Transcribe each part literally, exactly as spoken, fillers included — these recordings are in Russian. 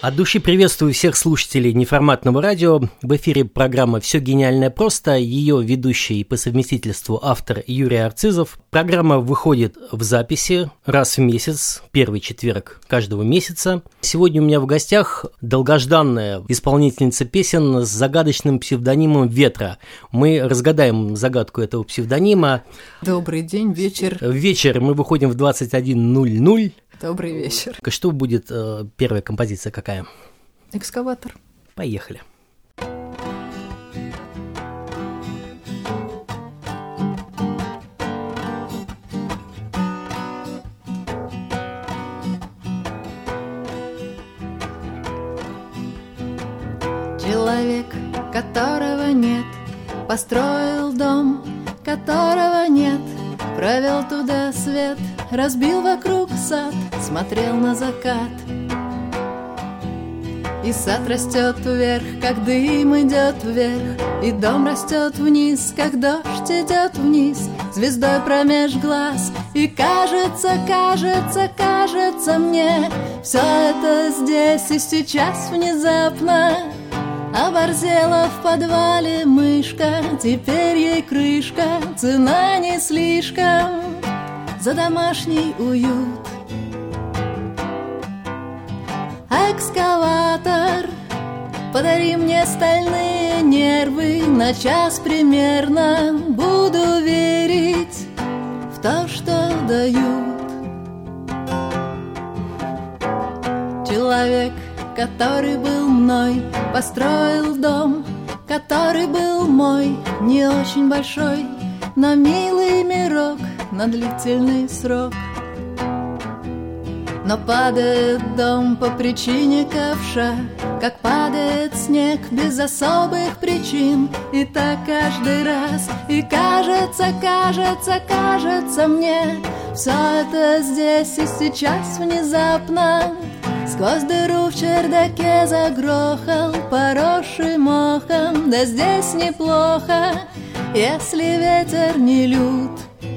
От души приветствую всех слушателей неформатного радио. В эфире программа «Все гениальное просто». Ее ведущий и по совместительству автор Юрий Арцизов. Программа выходит в записи раз в месяц, первый четверг каждого месяца. Сегодня у меня в гостях долгожданная исполнительница песен с загадочным псевдонимом «Ветра». Мы разгадаем загадку этого псевдонима. Добрый день, вечер. Вечер мы выходим в двадцать один ноль ноль. Добрый вечер. Что будет э, первая композиция какая? Экскаватор. Поехали. Человек, которого нет, построил дом, которого нет, провел туда свет, разбил вокруг сад, смотрел на закат. И сад растет вверх, как дым идет вверх, и дом растет вниз, как дождь идет вниз, звездой промеж глаз. И кажется, кажется, кажется мне, все это здесь и сейчас внезапно. Оборзела в подвале мышка, теперь ей крышка, цена не слишком за домашний уют. Экскаватор, подари мне стальные нервы, на час примерно буду верить в то, что дают. Человек, который был мной, построил дом, который был мой, не очень большой, но милый мирок на длительный срок. Но падает дом по причине ковша, как падает снег без особых причин. И так каждый раз, и кажется, кажется, кажется мне, все это здесь и сейчас внезапно. Сквозь дыру в чердаке загрохал, поросший мохом, да здесь неплохо, если ветер не лют.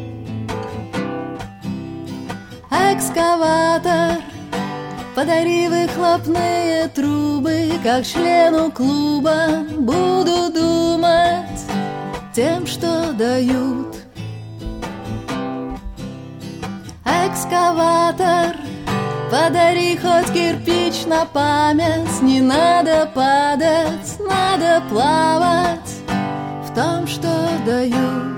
Экскаватор, подари выхлопные трубы, как члену клуба буду думать тем, что дают. Экскаватор, подари хоть кирпич на память, не надо падать, надо плавать в том, что дают.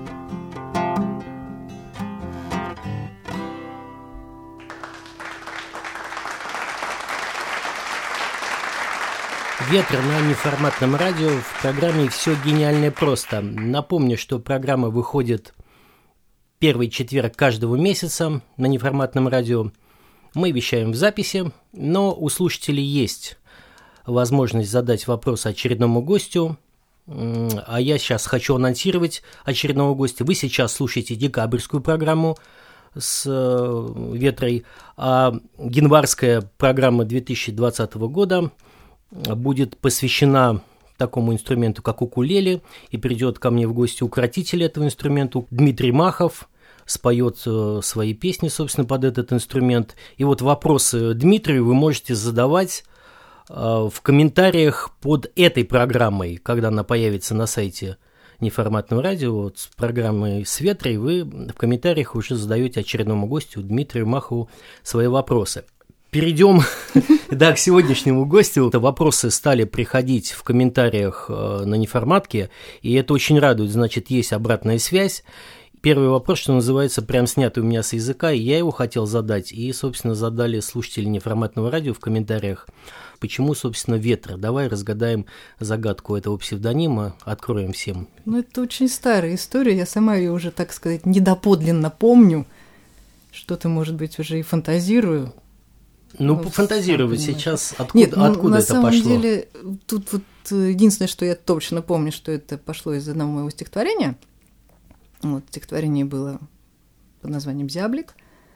Ветер на неформатном радио в программе «Все гениальное просто». Напомню, что программа выходит первый четверг каждого месяца на неформатном радио. Мы вещаем в записи, но у слушателей есть возможность задать вопрос очередному гостю. А я сейчас хочу анонсировать очередного гостя. Вы сейчас слушаете декабрьскую программу с Ветрой, а январская программа две тысячи двадцатого года будет посвящена такому инструменту, как укулеле, и придет ко мне в гости укротитель этого инструмента Дмитрий Махов, споет свои песни, собственно, под этот инструмент. И вот вопросы Дмитрию вы можете задавать в комментариях под этой программой, когда она появится на сайте неформатного радио, вот с программой с Ветрой, вы в комментариях уже задаете очередному гостю Дмитрию Махову свои вопросы. Перейдем да, к сегодняшнему гостю. Вопросы стали приходить в комментариях на неформатке, и это очень радует, значит, есть обратная связь. Первый вопрос, что называется, прям снятый у меня с языка, и я его хотел задать, и, собственно, задали слушатели неформатного радио в комментариях. Почему, собственно, Ветра? Давай разгадаем загадку этого псевдонима, откроем всем. Ну, это очень старая история, я сама ее уже, так сказать, недоподлинно помню, что-то, может быть, уже и фантазирую. Ну, ну пофантазировать сейчас, откуда, Нет, ну, откуда на это самом пошло? деле, тут вот единственное, что я точно помню, что это пошло из одного моего стихотворения. Вот, стихотворение было под названием «Зяблик».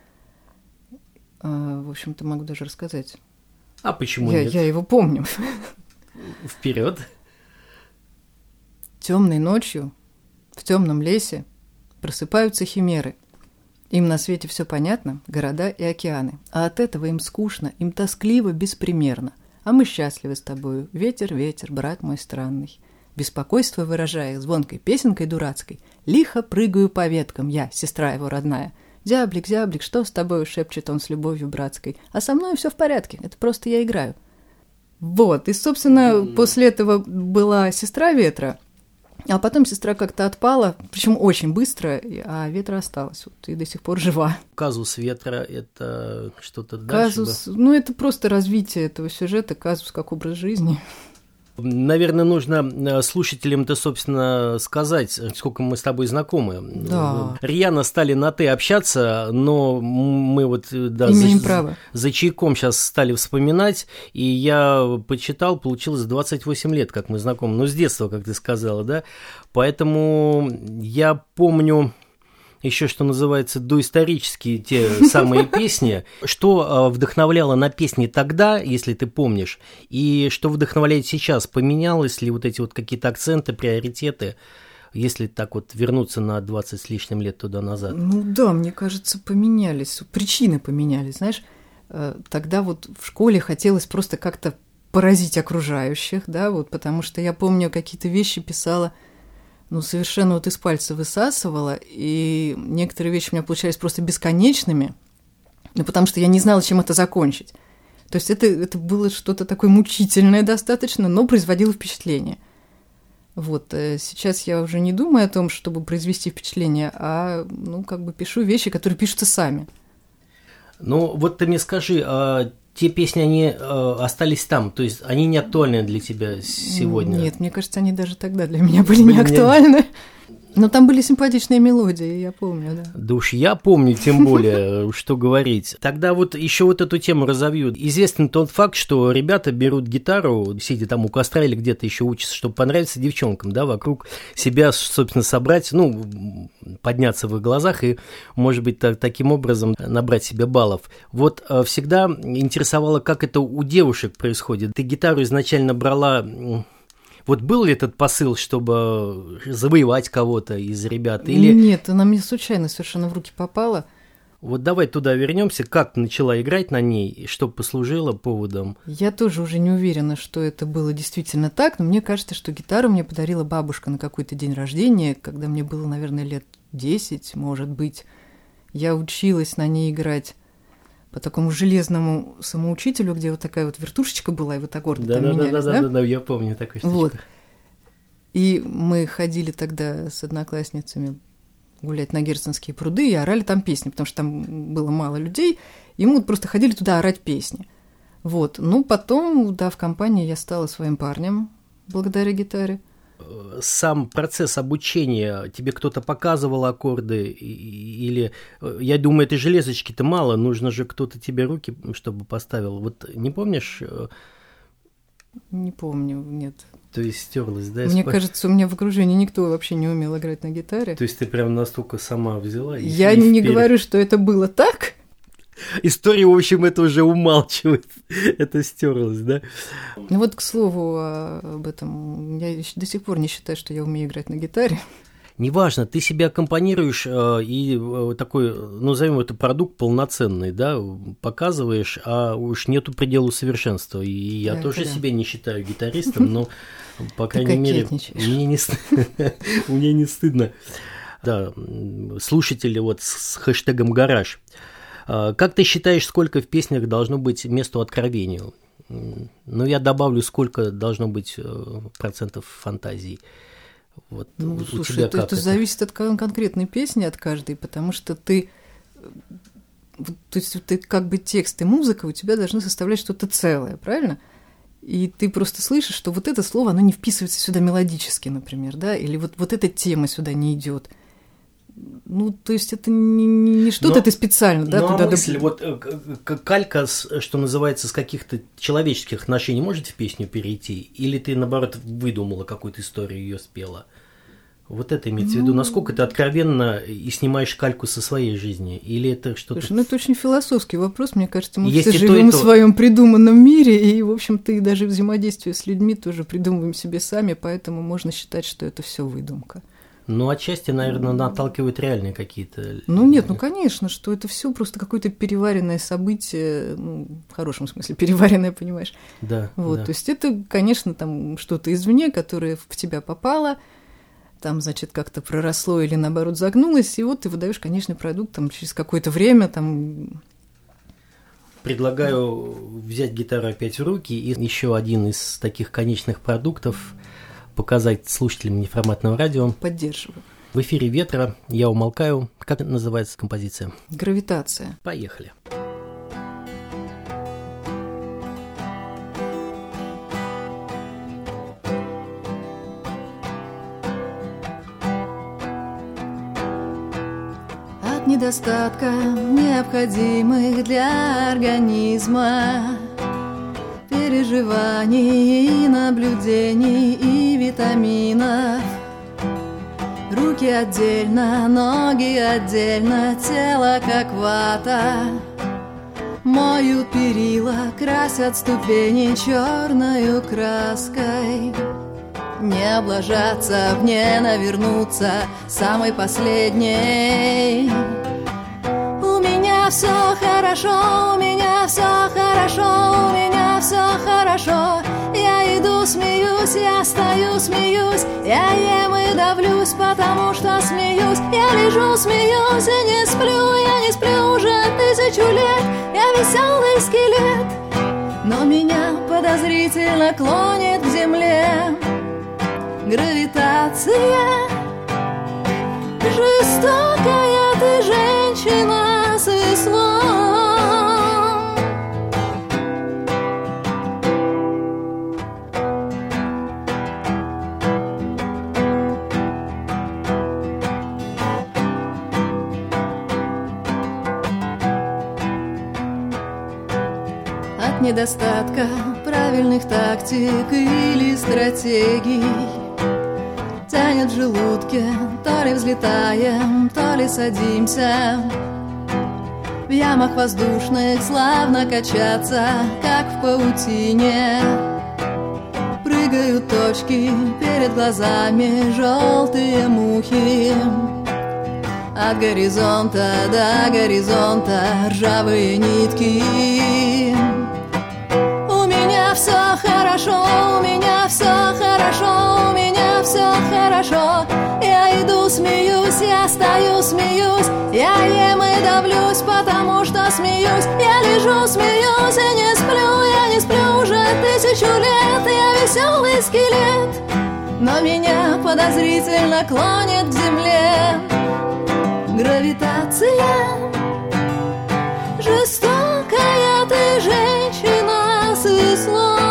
А, в общем-то, могу даже рассказать. А почему я, нет? Я его помню. Вперед. Темной ночью в темном лесе просыпаются химеры. Им на свете все понятно, города и океаны. А от этого им скучно, им тоскливо, беспримерно. А мы счастливы с тобою. Ветер, ветер, брат мой странный. Беспокойство выражая звонкой песенкой дурацкой. Лихо прыгаю по веткам я, сестра его родная. Зяблик, зяблик, что с тобою, шепчет он с любовью братской. А со мной все в порядке, это просто я играю. Вот, и, собственно, mm-hmm. после этого была сестра ветра, а потом сестра как-то отпала, причем очень быстро, а ветра осталась, вот, и до сих пор жива. Казус ветра – это что-то дальше? Казус, ну, это просто развитие этого сюжета, казус как образ жизни. Наверное, нужно слушателям-то, собственно, сказать, сколько мы с тобой знакомы. Да. Рьяно стали на «ты» общаться, но мы вот да, имеем за, право. За чайком сейчас стали вспоминать, и я почитал, получилось двадцать восемь лет, как мы знакомы, ну, с детства, как ты сказала, да, поэтому я помню... еще, что называется, доисторические те самые песни. Что вдохновляло на песни тогда, если ты помнишь, и что вдохновляет сейчас? Поменялось ли вот эти вот какие-то акценты, приоритеты, если так вот вернуться на двадцать с лишним лет туда назад? Ну да, мне кажется, поменялись, причины поменялись, знаешь. Тогда вот в школе хотелось просто как-то поразить окружающих, да, вот, потому что я помню, какие-то вещи писала, ну, совершенно вот из пальца высасывала, и некоторые вещи у меня получались просто бесконечными, ну, потому что я не знала, чем это закончить. То есть это, это было что-то такое мучительное достаточно, но производило впечатление. Вот, сейчас я уже не думаю о том, чтобы произвести впечатление, а, ну, как бы пишу вещи, которые пишутся сами. Ну, вот ты мне скажи, а те песни, они э, остались там, то есть они не актуальны для тебя сегодня? Нет, мне кажется, они даже тогда для меня были не актуальны. Но там были симпатичные мелодии, я помню, да. Да уж я помню, тем более, что говорить. Тогда вот еще вот эту тему разовью. Известен тот факт, что ребята берут гитару, сидя там у костра или где-то еще учатся, чтобы понравиться девчонкам, да, вокруг себя, собственно, собрать, ну, подняться в их глазах и, может быть, так, таким образом набрать себе баллов. Вот всегда интересовало, как это у девушек происходит. Ты гитару изначально брала... Вот был ли этот посыл, чтобы завоевать кого-то из ребят? Или... Нет, она мне случайно совершенно в руки попала. Вот давай туда вернемся. Как ты начала играть на ней, и что послужило поводом? Я тоже уже не уверена, что это было действительно так, но мне кажется, что гитару мне подарила бабушка на какой-то день рождения, когда мне было, наверное, лет десять, может быть. Я училась на ней играть по такому железному самоучителю, где вот такая вот вертушечка была, и вот аккорды да, там да, менялись, да? да? Да, да, да, я помню такую штучку. Вот. И мы ходили тогда с одноклассницами гулять на Герценские пруды и орали там песни, потому что там было мало людей, и мы вот просто ходили туда орать песни. Вот. Ну, потом, да, в компании я стала своим парнем благодаря гитаре. Сам процесс обучения, тебе кто-то показывал аккорды, или, я думаю, этой железочки-то мало, нужно же кто-то тебе руки, чтобы поставил. Вот не помнишь? Не помню, нет. То есть стерлась, да? Мне спа... кажется, у меня в окружении никто вообще не умел играть на гитаре. То есть ты прям настолько сама взяла? И я и не вперед. говорю, что это было так. История, в общем, это уже умалчивает, это стерлось, да? Ну вот, к слову об этом, я до сих пор не считаю, что я умею играть на гитаре. Неважно, ты себя аккомпанируешь э, и э, такой, ну, назовем это продукт полноценный, да, показываешь, а уж нету предела совершенства. И я да, тоже да. себя не считаю гитаристом, но, по крайней мере, мне не стыдно. Да, слушатели вот с хэштегом «Гараж». Как ты считаешь, сколько в песнях должно быть месту откровению? Ну, я добавлю, сколько должно быть процентов фантазии. Вот ну, у слушай, тебя это, как это, это зависит от конкретной песни, от каждой, потому что ты, то есть ты как бы текст и музыка у тебя должны составлять что-то целое, правильно? И ты просто слышишь, что вот это слово, оно не вписывается сюда мелодически, например, да, или вот, вот эта тема сюда не идет. Ну, то есть это не, не что-то но, ты специально, да, ну, туда... А мысль, вот калька, что называется, с каких-то человеческих отношений может в песню перейти? Или ты, наоборот, выдумала какую-то историю, ее спела? Вот это имеется ну, в виду. Насколько ты откровенно и снимаешь кальку со своей жизни? Или это что-то... Слушай, ну это очень философский вопрос. Мне кажется, мы Есть все живем то, в своем придуманном мире, и, в общем-то, и даже взаимодействие с людьми тоже придумываем себе сами, поэтому можно считать, что это все выдумка. Ну, отчасти, наверное, наталкивают реальные какие-то... Ну, нет, ну, конечно, что это все просто какое-то переваренное событие, ну, в хорошем смысле, переваренное, понимаешь? Да, вот, да. То есть это, конечно, там что-то извне, которое в тебя попало, там, значит, как-то проросло или, наоборот, загнулось, и вот ты выдаешь конечный продукт там через какое-то время, там... Предлагаю взять гитару опять в руки и еще один из таких конечных продуктов показать слушателям неформатного радио. Поддерживаю. В эфире «Ветра», я умолкаю. Как называется композиция? «Гравитация». Поехали. От недостатка необходимых для организма переживаний и наблюдений и витаминов. Руки отдельно, ноги отдельно, тело как вата. Моют перила, красят ступени черною краской. Не облажаться, в не навернуться самой последней. У меня все хорошо, у меня все хорошо, у меня все хорошо. Я иду, смеюсь, я стою, смеюсь, я ем и давлюсь, потому что смеюсь. Я лежу, смеюсь и не сплю, я не сплю уже тысячу лет. Я веселый скелет, но меня подозрительно клонит к земле. Гравитация, жестокая ты женщина с веслом. От недостатка правильных тактик или стратегий тянет в желудке, то ли взлетаем, то ли садимся. В ямах воздушных славно качаться, как в паутине. Прыгают точки перед глазами, желтые мухи. От горизонта до горизонта ржавые нитки. У меня все хорошо, у меня все хорошо, у меня все хорошо. Я иду, смеюсь, я стою, смеюсь, я ем и давлюсь, потому что смеюсь. Я лежу, смеюсь и не сплю, я не сплю уже тысячу лет. Я веселый скелет, но меня подозрительно клонит к земле. Гравитация, жестокая ты женщина с веслом.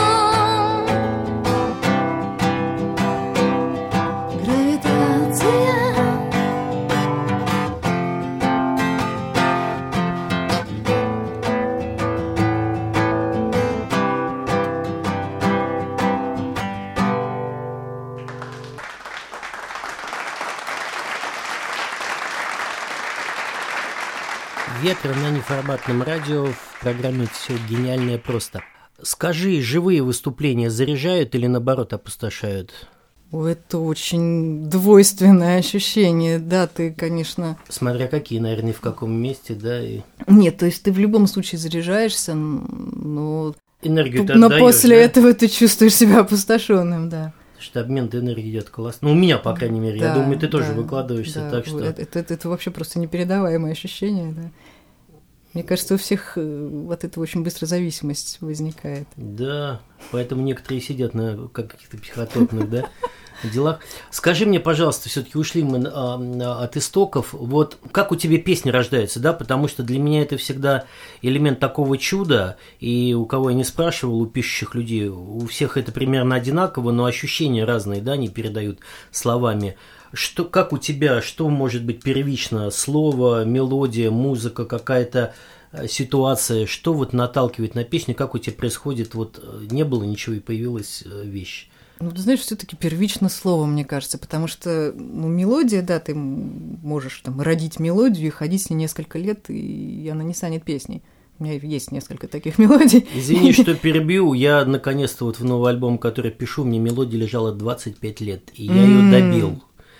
«Ветра» на неформатном радио в программе «Все гениальное просто». Скажи, живые выступления заряжают или наоборот опустошают? Это очень двойственное ощущение, да, ты, конечно... Смотря какие, наверное, в каком месте, да, и... Нет, то есть ты в любом случае заряжаешься, но... Энергию ты Но отдаёшь, после да? этого ты чувствуешь себя опустошенным, да. Потому что обмен энергии идет классно. Ну, у меня, по крайней мере, Да, я думаю, ты тоже да, выкладываешься, да, так что... Это, это, это вообще просто непередаваемое ощущение, да. Мне кажется, у всех от этого очень быстро зависимость возникает. Да, поэтому некоторые сидят на каких-то психотропных, да, делах. Скажи мне, пожалуйста, все-таки ушли мы а, от истоков. Вот как у тебя песни рождаются, да? Потому что для меня это всегда элемент такого чуда. И у кого я не спрашивал, у пишущих людей, у всех это примерно одинаково, но ощущения разные, да, не передают словами. Что, как у тебя, что может быть первично? Слово, мелодия, музыка, какая-то ситуация, что вот наталкивает на песню, как у тебя происходит, вот не было ничего и появилась вещь? Ну, ты знаешь, все-таки первично слово, мне кажется, потому что ну, мелодия, да, ты можешь там родить мелодию и ходить с ней несколько лет, и она не станет песней. У меня есть несколько таких мелодий. Извини, что перебью. Я наконец-то вот в новый альбом, который пишу, мне мелодия лежала двадцать пять лет, и я ее добил.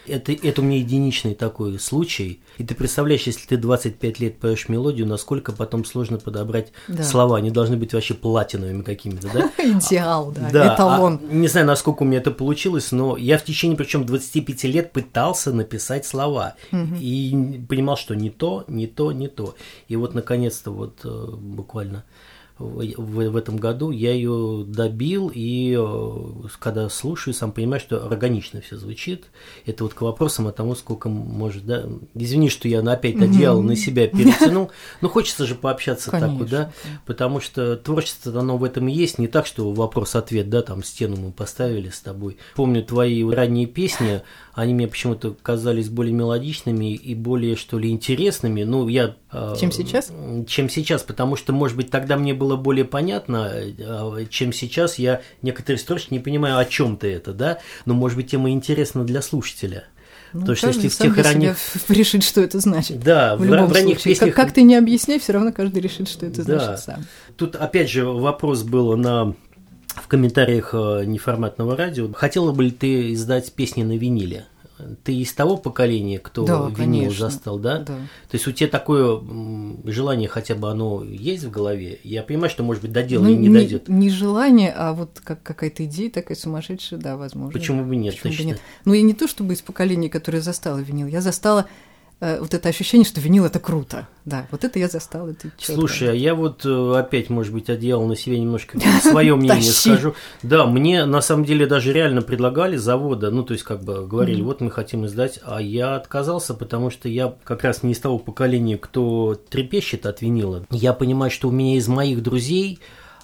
Это, это у меня единичный такой случай. И ты представляешь, если ты двадцать пять лет поешь мелодию, насколько потом сложно подобрать да. слова. Они должны быть вообще платиновыми какими-то, да? Идеал, да, да эталон. А, не знаю, насколько у меня это получилось, но я в течение, причем двадцати пяти лет пытался написать слова. Угу. И понимал, что не то, не то, не то. И вот, наконец-то, вот буквально... В, в этом году я ее добил, и когда слушаю, сам понимаю, что органично все звучит. Это вот к вопросам о том, сколько может, да. Извини, что я опять одеяло mm-hmm. на себя перетянул, но хочется же пообщаться так вот, да, потому что творчество, оно в этом и есть, не так, что вопрос-ответ, да, там стену мы поставили с тобой. Помню твои ранние песни, они мне почему-то казались более мелодичными и более, что ли, интересными. Ну, я... Чем сейчас? Чем сейчас, потому что, может быть, тогда мне было более понятно, чем сейчас. Я некоторые строчки не понимаю, о чем ты это, да? Но, может быть, тема интересна для слушателя. Ну, то, что если в тех ранних... решит, что это значит. Да, в, в любом ранних случае. песнях... Как, как ты не объясняй, все равно каждый решит, что это да. значит сам. Тут, опять же, вопрос был на... в комментариях неформатного радио. Хотела бы ли ты издать песни на виниле? Ты из того поколения, кто да, винил конечно. застал, да? Да. То есть у тебя такое желание хотя бы оно есть в голове? Я понимаю, что, может быть, до дела ну, не, не дойдет. Не желание, а вот как какая-то идея такая сумасшедшая, да, возможно. Почему бы нет? Почему бы нет? Ну, я не то чтобы из поколения, которое застало винил, я застала э, вот это ощущение, что винил – это круто. Да, вот это я застала. Это Слушай, а я вот опять, может быть, одеяло на себе немножко свое мнение скажу. Да, мне на самом деле даже реально предлагали завода, ну, то есть, как бы говорили, вот мы хотим издать, а я отказался, потому что я как раз не из того поколения, кто трепещет от винила. Я понимаю, что у меня из моих друзей,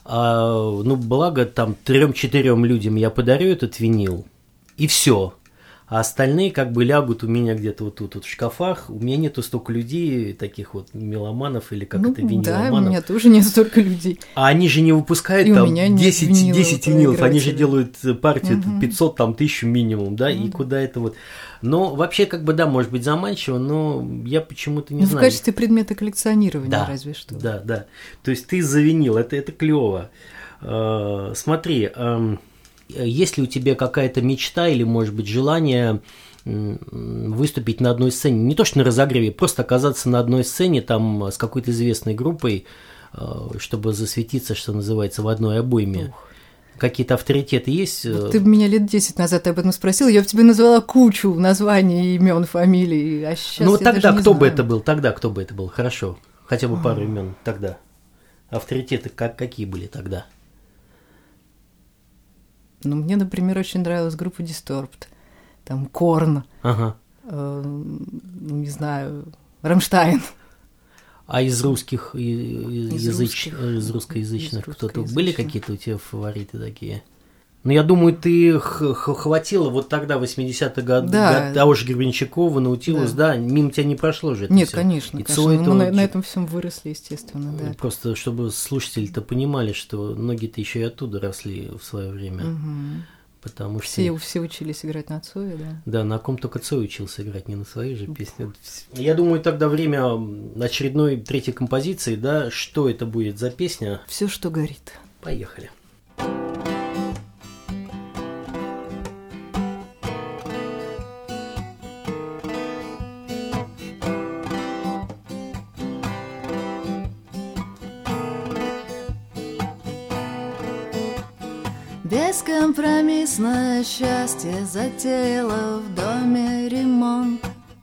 ну, благо, там, трем-четырем людям я подарю этот винил, и все. А остальные как бы лягут у меня где-то вот тут вот в шкафах. У меня нету столько людей, таких вот меломанов или как ну, это, виниломанов. Да, у меня тоже нет столько людей. А они же не выпускают и там десять винилов, они же да. делают партию угу. пятьсот, там, тысячу минимум, да, угу. и куда это вот... Но вообще, как бы, да, может быть заманчиво, но я почему-то не ну, знаю. В качестве предмета коллекционирования да, разве что. Да, да, то есть ты за винил, это, это клево. Э, смотри... Э, есть ли у тебя какая-то мечта или, может быть, желание выступить на одной сцене, не то что на разогреве, просто оказаться на одной сцене там с какой-то известной группой, чтобы засветиться, что называется, в одной обойме? Ух. Какие-то авторитеты есть? Вот ты меня лет десять назад об этом спросил, я бы тебе назвала кучу названий, имен, фамилий, а сейчас ну я тогда даже не кто знаю. бы это был? Тогда кто бы это был? Хорошо, хотя бы пару имен тогда. Авторитеты как, какие были тогда? Ну, мне, например, очень нравилась группа Disturbed, там Корн, ага. э, не знаю, Рамштайн. А из русских, из, из, языч... русских, из русскоязычных из кто-то были какие-то у тебя фавориты такие? Ну, я думаю, ты х- х- хватило вот тогда, в восьмидесятых годах, да. того же Гребенщикова, Наутилус, да. да, мимо тебя не прошло же это Нет, всё. конечно, и конечно. Мы на, на этом всем выросли, естественно, да. Просто чтобы слушатели-то понимали, что многие-то еще и оттуда росли в свое время. Угу. Потому что... Все, все учились играть на Цое, да? Да, на ком только Цой учился играть, не на своей же песне. Я думаю, тогда время очередной третьей композиции, да, что это будет за песня? Все, что горит. Поехали. Бескомпромиссное счастье затеяло в доме ремонт.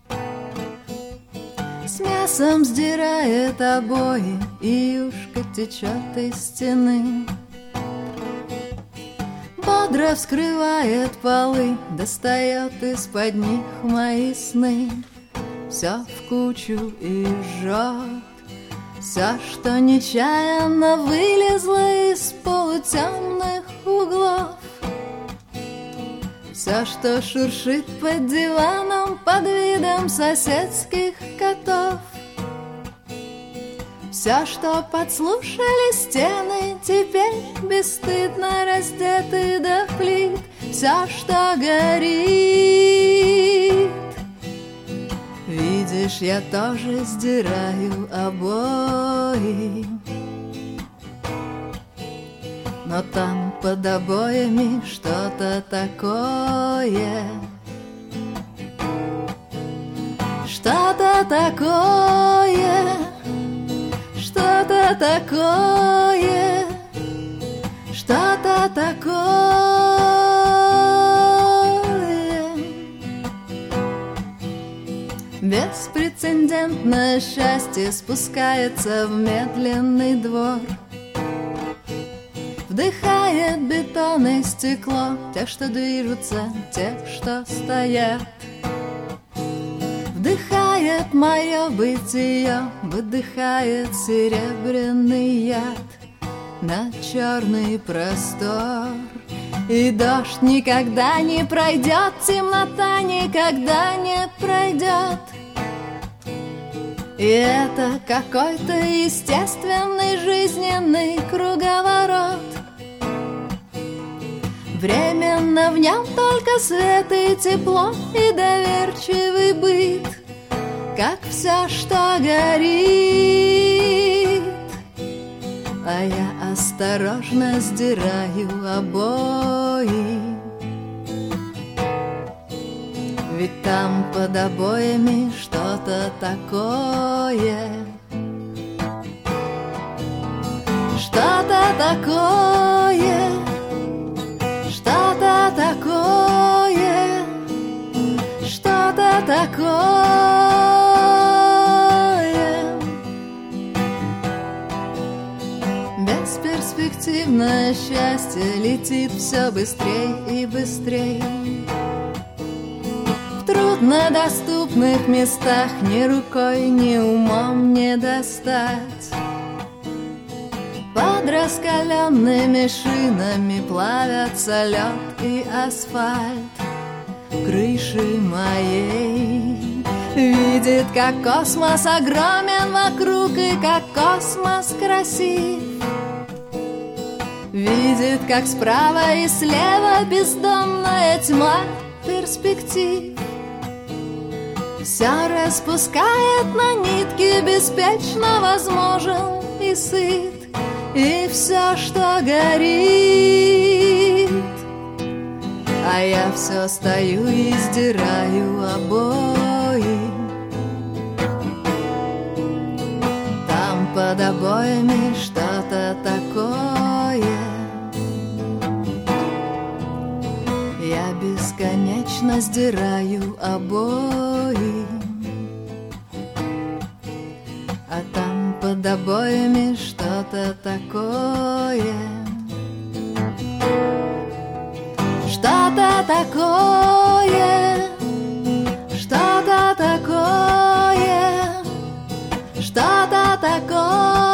С мясом сдирает обои, и юшка течет из стены. Бодро вскрывает полы, достает из-под них мои сны. Все в кучу и жжет, все, что нечаянно вылезло из полутемных углов. Все, что шуршит под диваном под видом соседских котов. Все, что подслушали стены, теперь бесстыдно раздеты до плит. Все, что горит. Видишь, я тоже сдираю обои, но там под обоями что-то такое, такое, что-то такое, что-то такое. Беспрецедентное счастье спускается в медленный двор, вдыхает бетон и стекло, тех, что движутся, тех, что стоят. Вдыхает мое бытие, выдыхает серебряный яд на черный простор. И дождь никогда не пройдет, темнота никогда не пройдет. И это какой-то естественный жизненный круговорот. Временно в нем только свет и тепло, и доверчивый быт, как все, что горит. А я осторожно сдираю обои, ведь там под обоями что-то такое, что-то такое, что-то такое, что-то такое. Бесперспективное счастье летит все быстрей и быстрей. В труднодоступных местах ни рукой, ни умом не достать. Под раскаленными шинами плавятся лед и асфальт. Крыши моей видит, как космос огромен вокруг и как космос красив. Видит, как справа и слева бездонная тьма перспектив. Все распускает на нитки, беспечно возможен и сыт. И все, что горит, а я все стою и сдираю обои. Там под обоями что-то такое. Я бесконечно сдираю обои, а там под обоями что-то такое, что-то такое, что-то такое, что-то такое.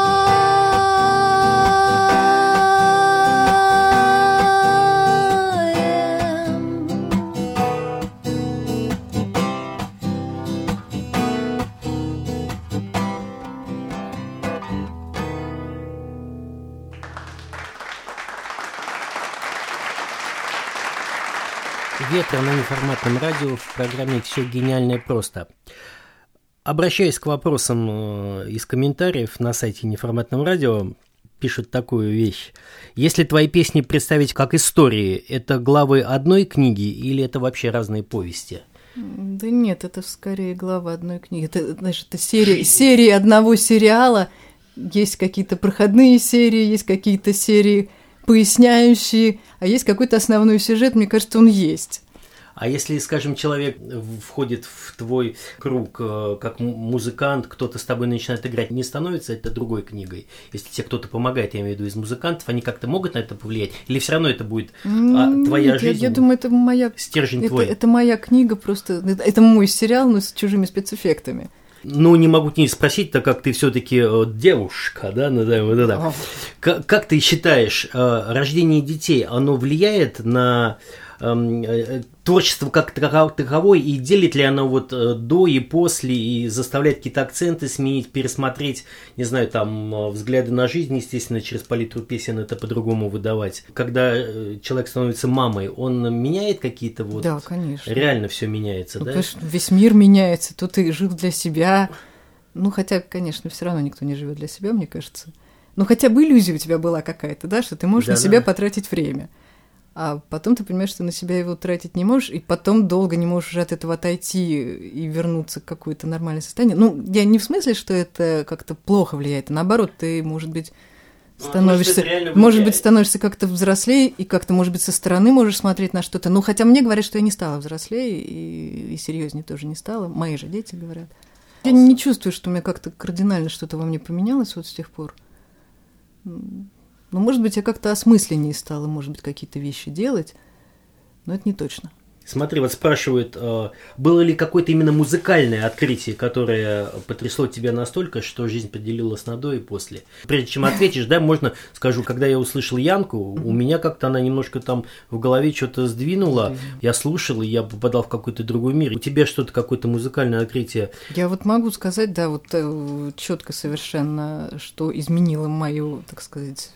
Ветер на неформатном радио в программе «Все гениальное просто». Обращаясь к вопросам из комментариев на сайте неформатном радио, пишут такую вещь. Если твои песни представить как истории, это главы одной книги или это вообще разные повести? Да нет, это скорее глава одной книги. Это, знаешь, это серии, серии одного сериала. Есть какие-то проходные серии, есть какие-то серии поясняющие, а есть какой-то основной сюжет, мне кажется, он есть. А если, скажем, человек входит в твой круг как музыкант, кто-то с тобой начинает играть, не становится это другой книгой? Если тебе кто-то помогает, я имею в виду, из музыкантов, они как-то могут на это повлиять? Или все равно это будет а, твоя Нет, жизнь? Я, я думаю, это моя... Стержень это, твой. Это моя книга просто... Это, это мой сериал, но с чужими спецэффектами. Ну, не могу не спросить, так как ты все-таки девушка, да, назовем это так. Как, как ты считаешь, рождение детей, оно влияет на э, творчество как таковое, и делит ли оно вот до и после, и заставляет какие-то акценты сменить, пересмотреть, не знаю, там, взгляды на жизнь, естественно, через палитру песен это по-другому выдавать. Когда человек становится мамой, он меняет какие-то вот... Да, конечно. Реально все меняется, ну, да? Конечно, весь мир меняется, то ты жил для себя. Ну, хотя, конечно, все равно никто не живет для себя, мне кажется. Ну, хотя бы иллюзия у тебя была какая-то, да, что ты можешь да, на себя да. потратить время. А потом ты понимаешь, что на себя его тратить не можешь, и потом долго не можешь уже от этого отойти и вернуться к какое-то нормальное состояние. Ну, я не в смысле, что это как-то плохо влияет, а наоборот, ты, может быть, становишься, ну, может, может быть, становишься как-то взрослее, и как-то, может быть, со стороны можешь смотреть на что-то. Ну, хотя мне говорят, что я не стала взрослее, и, и серьезнее тоже не стала. Мои же дети говорят. Я не чувствую, что у меня как-то кардинально что-то во мне поменялось вот с тех пор. Ну, может быть, я как-то осмысленнее стала, может быть, какие-то вещи делать, но это не точно. Смотри, вот спрашивают, было ли какое-то именно музыкальное открытие, которое потрясло тебя настолько, что жизнь поделилась на до и после? Прежде чем ответишь, да, можно скажу, когда я услышал Янку, у меня как-то она немножко там в голове что-то сдвинула, я слушал, и я попадал в какой-то другой мир. У тебя что-то, какое-то музыкальное открытие? Я вот могу сказать, да, вот четко совершенно, что изменило мое, так сказать,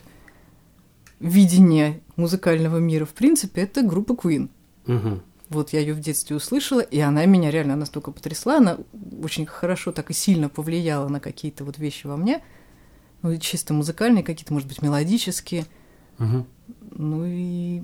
видение музыкального мира, в принципе, это группа Queen. Угу. Вот я ее в детстве услышала, и она меня реально настолько потрясла, она очень хорошо так и сильно повлияла на какие-то вот вещи во мне, ну, чисто музыкальные, какие-то, может быть, мелодические. Угу. Ну и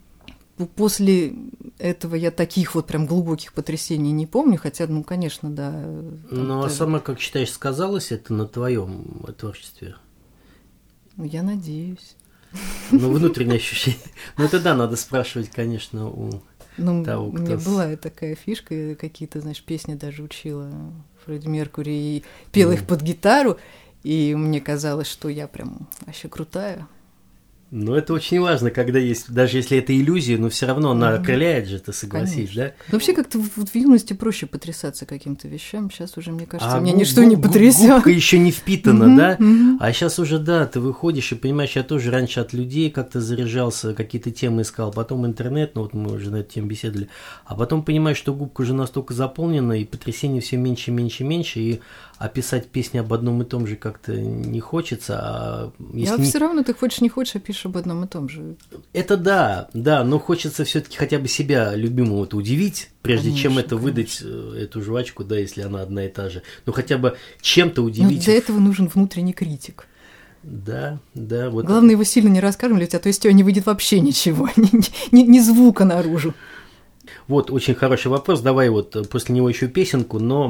после этого я таких вот прям глубоких потрясений не помню, хотя, ну, конечно, да. Ну, а сама, как считаешь, сказалось это на твоем творчестве? Ну, я надеюсь. Ну, внутреннее ощущение. Ну, это да, надо спрашивать, конечно, у ну, того, кто... У меня была такая фишка, какие-то, знаешь, песни даже учила Фредди Меркьюри и пела mm. их под гитару, и мне казалось, что я прям вообще крутая. Ну, это очень важно, когда есть, даже если это иллюзия, но все равно она окрыляет же, ты согласись, конечно. Да? Но вообще как-то в, в юности проще потрясаться каким-то вещам, сейчас уже, мне кажется, а меня губ, ничто не потрясет. Губка еще не впитана, mm-hmm, да? Mm-hmm. А сейчас уже, да, ты выходишь и понимаешь, я тоже раньше от людей как-то заряжался, какие-то темы искал, потом интернет, ну вот мы уже на эту тему беседовали, а потом понимаешь, что губка уже настолько заполнена, и потрясений все меньше, меньше, меньше, и описать песни об одном и том же как-то не хочется. А если а не... все равно ты хочешь, не хочешь, а пишешь об одном и том же. Это да, да, но хочется все-таки хотя бы себя любимого-то удивить, прежде конечно, чем это выдать, конечно. Эту жвачку, да, если она одна и та же. Ну хотя бы чем-то удивить. Но для этого нужен внутренний критик. Да, да. Вот. Главное, его сильно не раскармливать, а то из тебя не выйдет вообще ничего, ни, ни, ни звука наружу. Вот, очень хороший вопрос, давай вот после него еще песенку, но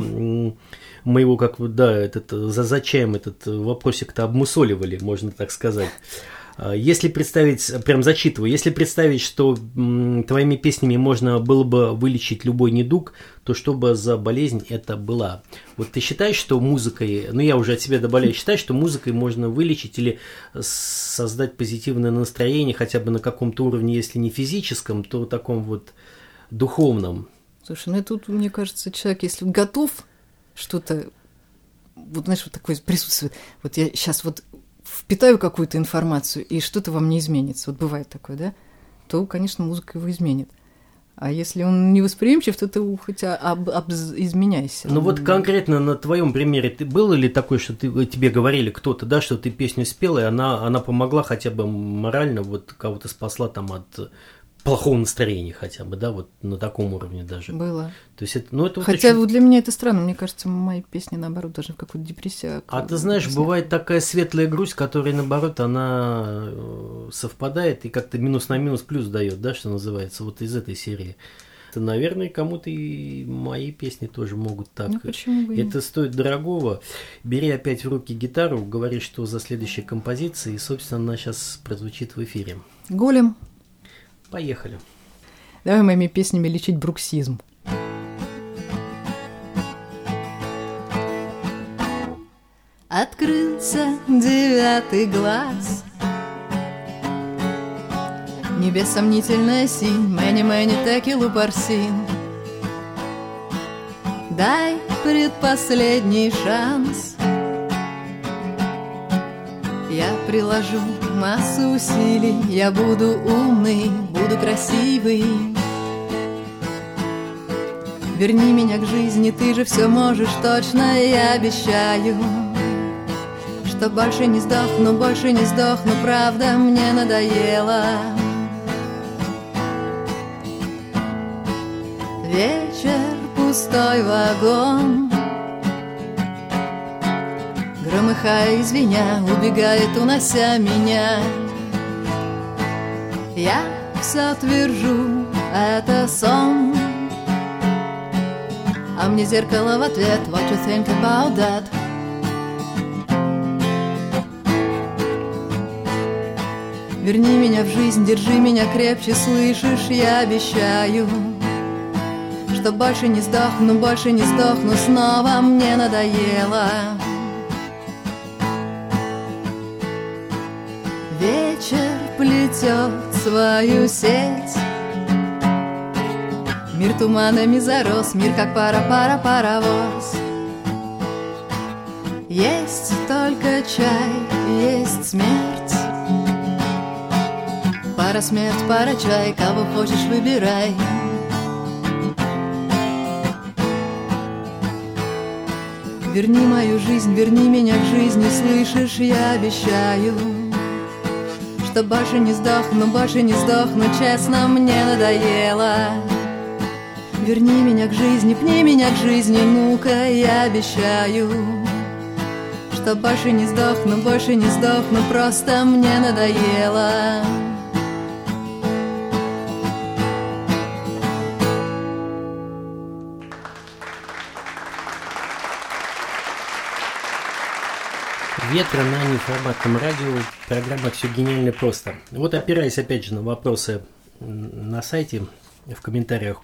мы его как бы, да, этот, за, за чаем этот вопросик-то обмусоливали, можно так сказать. Если представить, прям зачитываю, если представить, что м, твоими песнями можно было бы вылечить любой недуг, то что бы за болезнь это была? Вот ты считаешь, что музыкой, ну я уже от себя добавляю, считаешь, что музыкой можно вылечить или создать позитивное настроение хотя бы на каком-то уровне, если не физическом, то таком вот духовном? Слушай, ну тут, мне кажется, человек, если готов что-то, вот знаешь, вот такое присутствует, вот я сейчас вот впитаю какую-то информацию, и что-то во мне изменится, вот бывает такое, да, то, конечно, музыка его изменит. А если он не восприимчив, то ты хотя об, об, изменяйся. Ну вот конкретно на твоем примере, ты, было ли такое, что ты, тебе говорили кто-то, да, что ты песню спела, и она, она помогла хотя бы морально, вот кого-то спасла там от плохого настроения хотя бы, да, вот на таком уровне даже. Было. То есть это, ну, это хотя вот очень... для меня это странно, мне кажется, мои песни, наоборот, даже в какую-то депрессию. А ты знаешь, бывает такая светлая грусть, которая, наоборот, она совпадает и как-то минус на минус плюс дает, да, что называется, вот из этой серии. Это, наверное, кому-то и мои песни тоже могут так. Ну, почему бы нет? Это стоит дорогого. Бери опять в руки гитару, говори, что за следующая композиция, и, собственно, она сейчас прозвучит в эфире. Голем. Поехали. Давай моими песнями лечить бруксизм. Открылся девятый глаз, небес сомнительная синь, мэни-мэни текилу парсин. Дай предпоследний шанс, я приложу массу усилий, я буду умный, буду красивый. Верни меня к жизни, ты же все можешь точно, я обещаю, что больше не сдохну, больше не сдохну, правда, мне надоело. Вечер, пустой вагон, громыхая и звеня, убегает, унося меня. Я все твержу, это сон. А мне зеркало в ответ, what you think about that? Верни меня в жизнь, держи меня крепче, слышишь, я обещаю, что больше не сдохну, больше не сдохну, снова мне надоело. Вечер плетет свою сеть, мир туманами зарос, мир как пара-пара-паровоз. Есть только чай, есть смерть. Пара смерть, пара чай, кого хочешь выбирай. Верни мою жизнь, верни меня к жизни, слышишь, я обещаю, что больше не сдохну, больше не сдохну, честно, мне надоело. Верни меня к жизни, пни меня к жизни, ну-ка, я обещаю, что больше не сдохну, больше не сдохну, просто мне надоело. Ветра на неформатном радио, программа «Все гениально просто». Вот опираясь опять же на вопросы на сайте, в комментариях,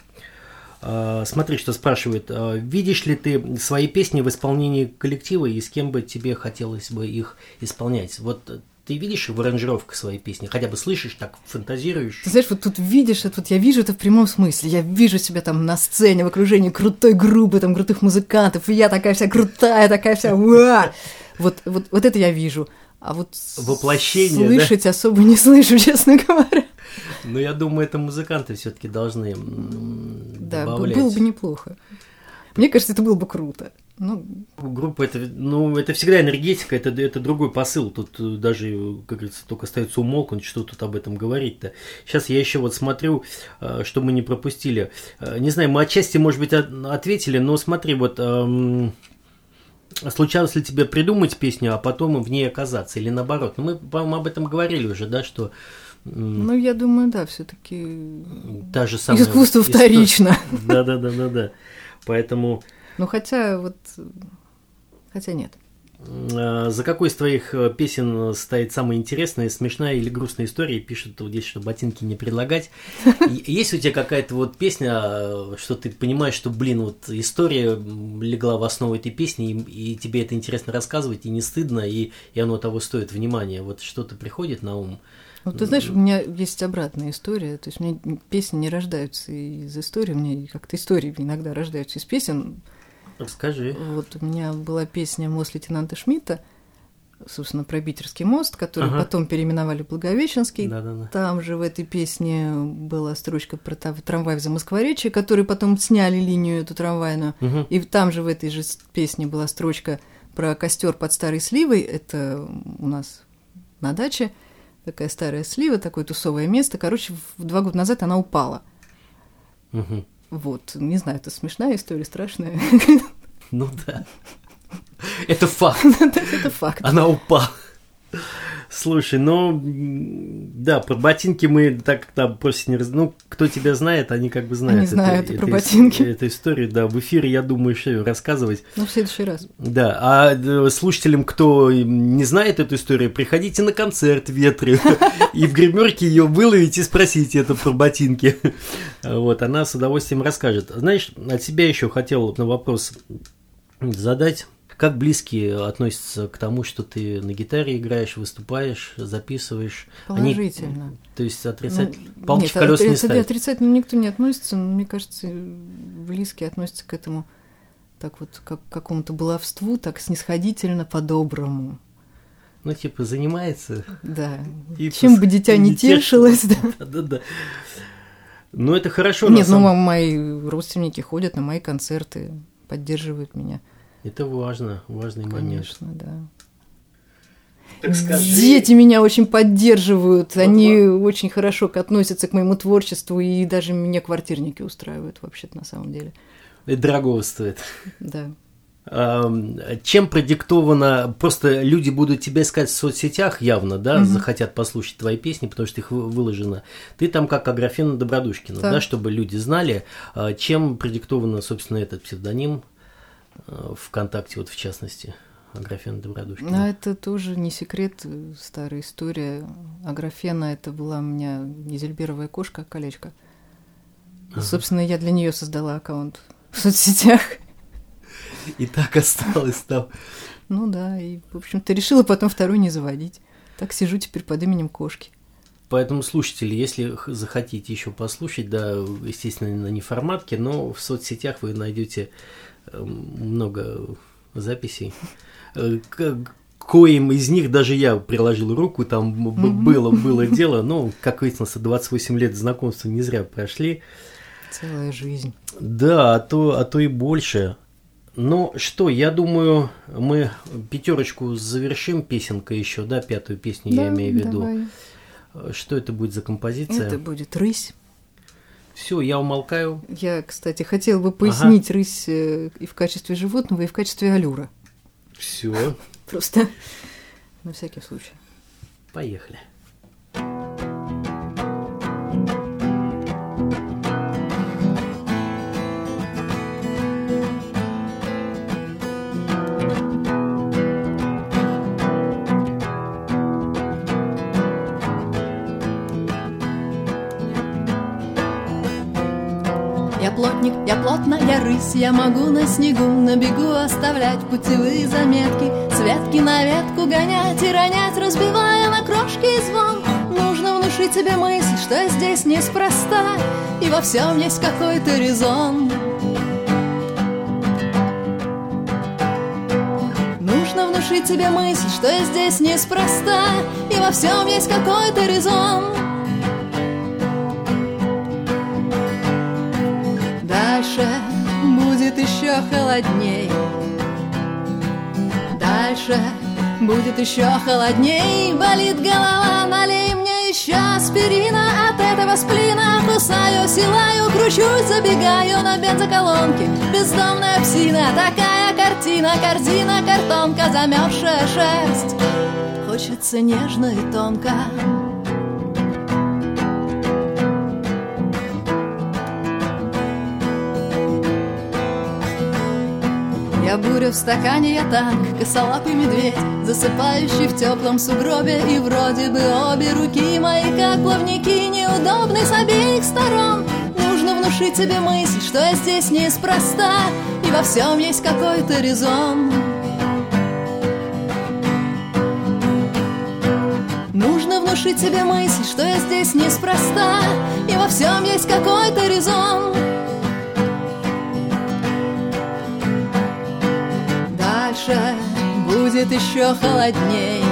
смотри, что спрашивают. Видишь ли ты свои песни в исполнении коллектива и с кем бы тебе хотелось бы их исполнять? Вот ты видишь в аранжировках свои песни, хотя бы слышишь, так фантазируешь? Ты знаешь, вот тут видишь, тут я вижу это в прямом смысле. Я вижу себя там на сцене в окружении крутой группы, там крутых музыкантов, и я такая вся крутая, такая вся уа! Вот, вот, вот это я вижу. А вот воплощение, слышать да? особо не слышу, честно говоря. Ну, я думаю, это музыканты все-таки должны да, добавлять. Было бы неплохо. Мне кажется, это было бы круто. Ну, группа это, ну, это всегда энергетика, это, это другой посыл. Тут даже, как говорится, только остается умолкнуть, что тут об этом говорить-то. Сейчас я еще вот смотрю, что мы не пропустили. Не знаю, мы отчасти, может быть, ответили, но смотри, вот эм, случалось ли тебе придумать песню, а потом в ней оказаться, или наоборот? Ну, мы, по-моему, об этом говорили уже, да, что... Ну, я думаю, да, все-таки та же самая искусство история. вторично. Да, да, да, да, да. Поэтому. Ну, хотя вот, хотя нет. За какой из твоих песен стоит самая интересная, смешная или грустная история? Пишет вот здесь, что ботинки не предлагать. Есть у тебя какая-то вот песня, что ты понимаешь, что, блин, вот история легла в основу этой песни, и, и тебе это интересно рассказывать, и не стыдно, и, и оно того стоит внимания. Вот что-то приходит на ум? Ну, ты знаешь, у меня есть обратная история, то есть у меня песни не рождаются из истории, у меня как-то истории иногда рождаются из песен. Расскажи. Вот у меня была песня «Мост лейтенанта Шмидта», собственно, про Питерский мост, который ага. потом переименовали в Благовещенский. Да-да-да. Там же в этой песне была строчка про трамвай в Замоскворечье, который потом сняли линию эту трамвайную. Угу. И там же в этой же песне была строчка про костер под старой сливой, это у нас на даче. Такая старая слива, такое тусовое место. Короче, два года назад она упала. Угу. Вот, не знаю, это смешная история, страшная. Ну да. Это факт. Это факт. Она упала. Слушай, ну, да, про ботинки мы так там просто не раз... Ну, кто тебя знает, они как бы знают. Они знают это, про это, ботинки. Эту историю, да, в эфире, я думаю, еще рассказывать. Ну, в следующий раз. Да, а слушателям, кто не знает эту историю, приходите на концерт в Ветре, и в гримерке ее выловите и спросите это про ботинки. Вот, она с удовольствием расскажет. Знаешь, от себя еще хотел на вопрос задать. Как близкие относятся к тому, что ты на гитаре играешь, выступаешь, записываешь? Положительно. Они, то есть отрицательно? Ну, палки нет, в колеса не ставят? Отрицательно никто не относится. Но, мне кажется, близкие относятся к этому так вот, как к какому-то баловству, так снисходительно, по-доброму. Ну, типа, занимается. Да. И чем бы дитя не тешилось. Да-да-да. Ну, это хорошо. Нет, ну, мои родственники ходят на мои концерты, поддерживают меня. Это важно, важный момент. Конечно, да. Так скажи... Дети меня очень поддерживают, вот они вот. Очень хорошо относятся к моему творчеству, и даже меня квартирники устраивают вообще-то на самом деле. Это дорого стоит. Да. Чем продиктовано, просто люди будут тебя искать в соцсетях явно, да, mm-hmm. захотят послушать твои песни, потому что их выложено. Ты там как Аграфена Добродушкина, да. да, чтобы люди знали, чем продиктовано, собственно, этот псевдоним ВКонтакте, вот в частности, Аграфена Добродушкина. Ну, это тоже не секрет, старая история. Аграфена — это была у меня Изельберовая кошка, колечко. Ага. Собственно, я для нее создала аккаунт в соцсетях. И так осталось там. Ну да, и, в общем-то, решила потом второй не заводить. Так сижу теперь под именем кошки. Поэтому, слушатели, если захотите еще послушать, да, естественно, на неформатке, но в соцсетях вы найдете много записей. Коим из них даже я приложил руку, там было, было дело, но, как выяснилось, двадцать восемь лет знакомства не зря прошли. Целая жизнь. Да, а то, а то и больше. Ну что, я думаю, мы пятерочку завершим, песенка еще, да, пятую песню, да, я имею в виду. Давай. Что это будет за композиция? Это будет «Рысь». Все, я умолкаю. Я, кстати, хотела бы пояснить ага. рысь и в качестве животного, и в качестве аллюра. Все. Просто на всякий случай. Поехали. Я плотник, я плотная рысь, я могу на снегу, на бегу оставлять путевые заметки, с ветки на ветку гонять и ронять, разбивая на крошки и звон. Нужно внушить себе мысль, что я здесь неспроста, и во всем есть какой-то резон. Нужно внушить себе мысль, что я здесь неспроста, и во всем есть какой-то резон. Дальше будет еще холодней. Дальше будет еще холодней. Болит голова, налей мне еще аспирина. От этого сплина кусаю, силаю, кручусь, забегаю на бензоколонке. Бездомная псина, такая картина, корзина, картонка, замерзшая шерсть. Хочется нежно и тонко. Я буря в стакане, я танк, косолапый медведь, засыпающий в теплом сугробе. И вроде бы обе руки мои, как плавники, неудобны с обеих сторон. Нужно внушить себе мысль, что я здесь неспроста, и во всем есть какой-то резон. Нужно внушить себе мысль, что я здесь неспроста, и во всем есть какой-то резон. Дальше будет еще холодней.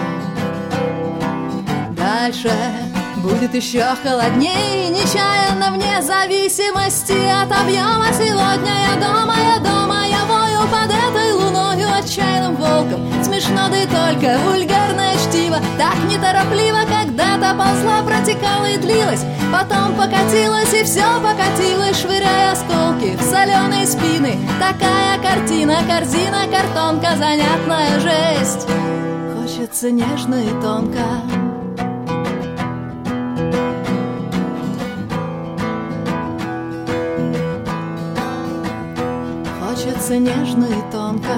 Дальше будет еще холодней. Нечаянно вне зависимости от объема. Сегодня я дома, я дома, я вою под этой луною отчаянным волком. Смешно, да и только вульгарное чтиво. Так неторопливо когда-то ползла, протекала и длилась. Потом покатилась и все покатилось, швыряя осколки в соленые спины. Такая картина, корзина, картонка, занятная жесть. Хочется нежно и тонко. Хочется нежно и тонко.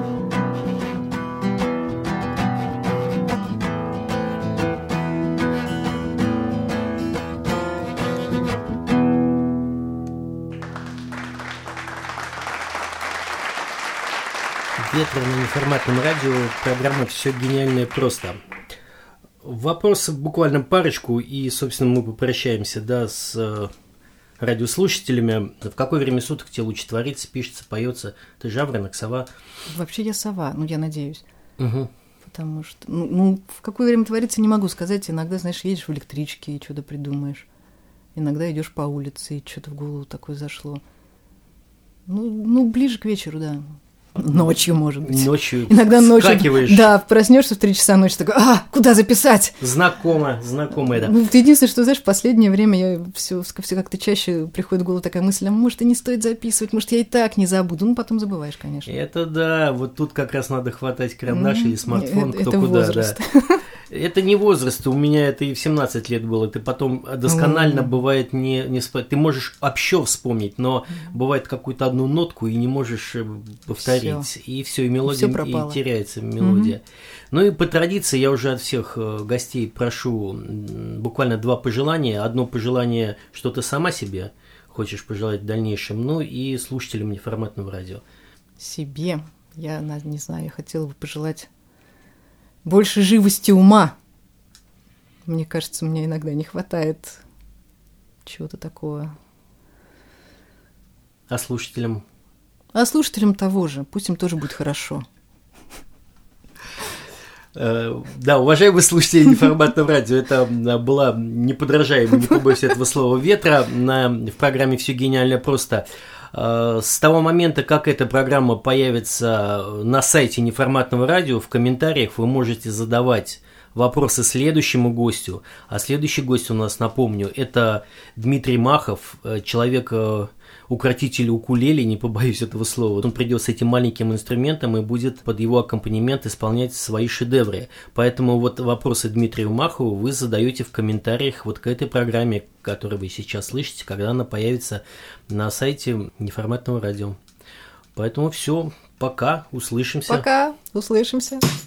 Ветер на неформатном радио, программа «Все гениальное просто». Вопросы буквально парочку, и, собственно, мы попрощаемся, да, с радиослушателями. В какое время суток тебе лучше творится, пишется, поется? Ты жаворонок, сова? Вообще я сова, ну, я надеюсь. Угу. Потому что, ну, ну, в какое время творится, не могу сказать. Иногда, знаешь, едешь в электричке и что-то придумаешь. Иногда идешь по улице, и что-то в голову такое зашло. Ну, ну, ближе к вечеру, да. Ночью, может быть. Ночью Иногда ночью. Скакиваешь. Да, проснешься в три часа ночи, такой, а, куда записать? Знакомо, знакомо это. Ну, единственное, что, знаешь, в последнее время я все, все как-то чаще приходит в голову такая мысль, а может, и не стоит записывать, может, я и так не забуду. Ну, потом забываешь, конечно. Это да, вот тут как раз надо хватать карандаш Mm-hmm. или смартфон, это, кто это куда, возраст. да. Это не возраст, у меня это и в семнадцать лет было. Ты потом досконально mm. бывает не, не спать. Ты можешь вообще вспомнить, но mm. бывает какую-то одну нотку и не можешь повторить. Всё. И все, и мелодия, и теряется мелодия. Mm-hmm. Ну и по традиции я уже от всех гостей прошу буквально два пожелания. Одно пожелание, что ты сама себе хочешь пожелать в дальнейшем, ну и слушателям неформатного радио. Себе. Я не знаю, я хотела бы пожелать больше живости ума. Мне кажется, мне иногда не хватает чего-то такого. А слушателям? А слушателям того же. Пусть им тоже будет хорошо. Да, уважаемые слушатели неформатного радио, это была неподражаемая, не побоюсь этого слова, Ветра на, в программе «Все гениально просто». С того момента, как эта программа появится на сайте неформатного радио, в комментариях вы можете задавать вопросы следующему гостю. А следующий гость у нас, напомню, это Дмитрий Махов, человек, укротитель укулеле, не побоюсь этого слова. Он придет с этим маленьким инструментом и будет под его аккомпанемент исполнять свои шедевры. Поэтому вот вопросы Дмитрию Махову вы задаете в комментариях вот к этой программе, которую вы сейчас слышите, когда она появится на сайте неформатного радио. Поэтому все, пока, услышимся. Пока, услышимся.